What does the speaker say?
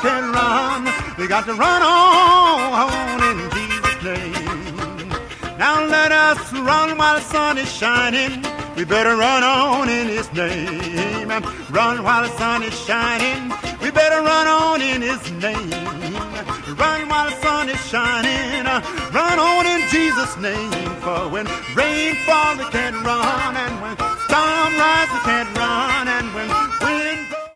can run. We got to run on in Jesus' name. Now let us run while the sun is shining. We better run on in His name. Run while the sun is shining. We better run on in His name. Run while the sun is shining. Run on in Jesus' name. For when rain falls, we can run, and when